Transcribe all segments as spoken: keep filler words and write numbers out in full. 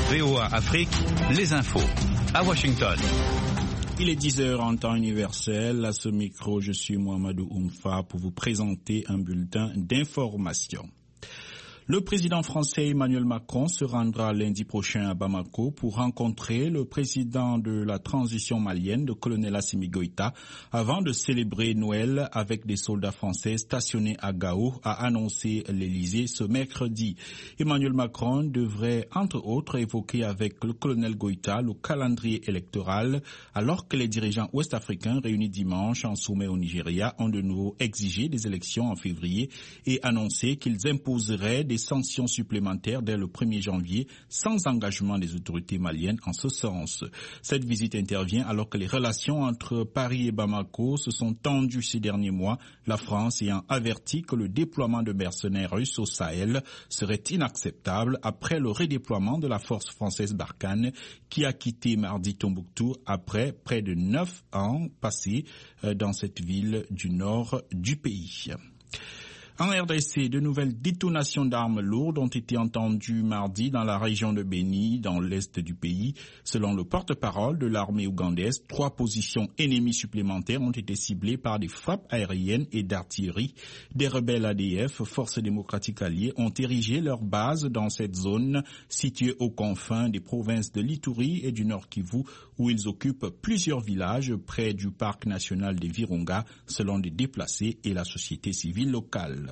V O A Afrique, les infos. À Washington. Il est dix heures en temps universel. À ce micro, je suis Mohamedou Oumfa pour vous présenter un bulletin d'information. Le président français Emmanuel Macron se rendra lundi prochain à Bamako pour rencontrer le président de la transition malienne, le colonel Assimi Goïta, avant de célébrer Noël avec des soldats français stationnés à Gao, a annoncé l'Élysée ce mercredi. Emmanuel Macron devrait, entre autres, évoquer avec le colonel Goïta le calendrier électoral, alors que les dirigeants ouest-africains réunis dimanche en sommet au Nigeria ont de nouveau exigé des élections en février et annoncé qu'ils imposeraient des sanctions supplémentaires dès le premier janvier sans engagement des autorités maliennes en ce sens. Cette visite intervient alors que les relations entre Paris et Bamako se sont tendues ces derniers mois, la France ayant averti que le déploiement de mercenaires russes au Sahel serait inacceptable après le redéploiement de la force française Barkhane qui a quitté mardi Tombouctou après près de neuf ans passés dans cette ville du nord du pays. En R D C, de nouvelles détonations d'armes lourdes ont été entendues mardi dans la région de Beni, dans l'est du pays. Selon le porte-parole de l'armée ougandaise, trois positions ennemies supplémentaires ont été ciblées par des frappes aériennes et d'artillerie. Des rebelles A D F, Forces démocratiques alliées, ont érigé leur base dans cette zone située aux confins des provinces de l'Ituri et du Nord Kivu, où ils occupent plusieurs villages près du parc national des Virunga, selon des déplacés et la société civile locale.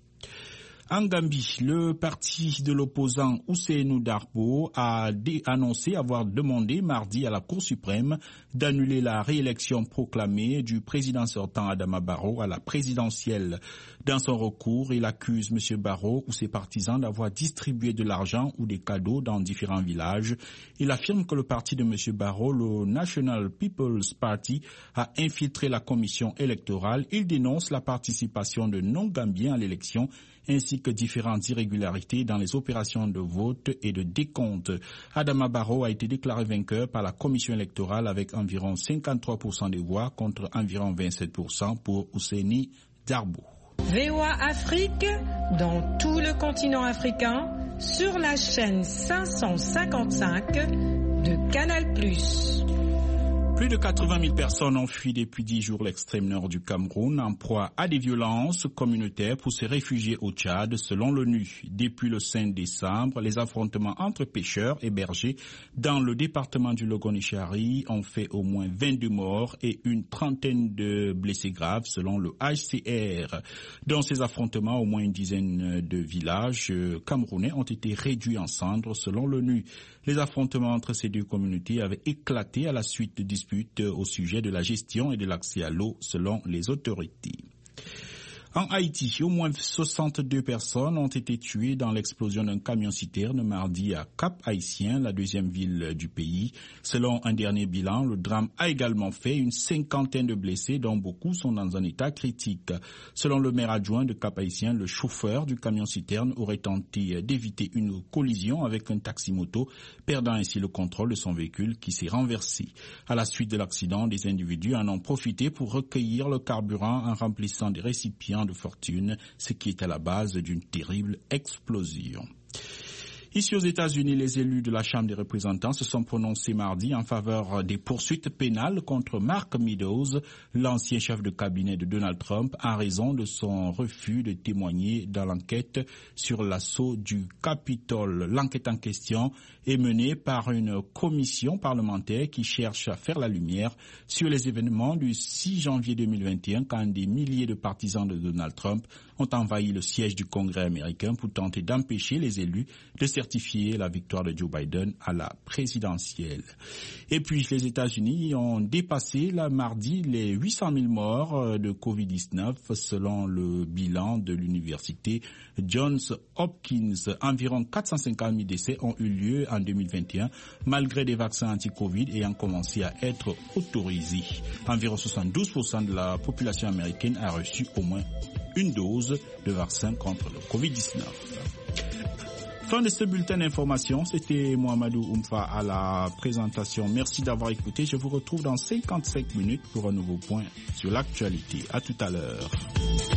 En Gambie, le parti de l'opposant Ousseynou Darbo a annoncé avoir demandé mardi à la Cour suprême d'annuler la réélection proclamée du président sortant Adama Barrow à la présidentielle. Dans son recours, il accuse M. Barrow ou ses partisans d'avoir distribué de l'argent ou des cadeaux dans différents villages. Il affirme que le parti de M. Barrow, le National People's Party, a infiltré la commission électorale. Il dénonce la participation de non-gambiens à l'élection ainsi que différentes irrégularités dans les opérations de vote et de décompte. Adama Barrow a été déclaré vainqueur par la commission électorale avec environ cinquante-trois pour cent des voix contre environ vingt-sept pour cent pour Ousseynou Darbo. V O A Afrique, dans tout le continent africain, sur la chaîne cinq cent cinquante-cinq de Canal plus. Plus de quatre-vingt mille personnes ont fui depuis dix jours l'extrême nord du Cameroun en proie à des violences communautaires pour se réfugier au Tchad, selon l'ONU. Depuis le cinq décembre, les affrontements entre pêcheurs et bergers dans le département du Logon-Ishari ont fait au moins vingt-deux morts et une trentaine de blessés graves, selon le H C R. Dans ces affrontements, au moins une dizaine de villages camerounais ont été réduits en cendres, selon l'ONU. Les affrontements entre ces deux communautés avaient éclaté à la suite de disputes au sujet de la gestion et de l'accès à l'eau selon les autorités. En Haïti, au moins soixante-deux personnes ont été tuées dans l'explosion d'un camion-citerne mardi à Cap-Haïtien, la deuxième ville du pays. Selon un dernier bilan, le drame a également fait une cinquantaine de blessés, dont beaucoup sont dans un état critique. Selon le maire adjoint de Cap-Haïtien, le chauffeur du camion-citerne aurait tenté d'éviter une collision avec un taxi-moto, perdant ainsi le contrôle de son véhicule qui s'est renversé. À la suite de l'accident, des individus en ont profité pour recueillir le carburant en remplissant des récipients de fortune, ce qui est à la base d'une terrible explosion. Ici aux États-Unis, les élus de la Chambre des représentants se sont prononcés mardi en faveur des poursuites pénales contre Mark Meadows, l'ancien chef de cabinet de Donald Trump, en raison de son refus de témoigner dans l'enquête sur l'assaut du Capitole. L'enquête en question est menée par une commission parlementaire qui cherche à faire la lumière sur les événements du six janvier deux mille vingt et un, quand des milliers de partisans de Donald Trump ont envahi le siège du Congrès américain pour tenter d'empêcher les élus de certifier la victoire de Joe Biden à la présidentielle. Et puis, les États-Unis ont dépassé la mardi les huit cent mille morts de covid dix-neuf selon le bilan de l'université Johns Hopkins. Environ quatre cent cinquante mille décès ont eu lieu en deux mille vingt et un, malgré des vaccins anti-Covid ayant commencé à être autorisés. Environ soixante-douze pour cent de la population américaine a reçu au moins une dose de vaccin contre le covid dix-neuf. Fin de ce bulletin d'information, c'était Mohamedou Oumfa à la présentation. Merci d'avoir écouté. Je vous retrouve dans cinquante-cinq minutes pour un nouveau point sur l'actualité. À tout à l'heure.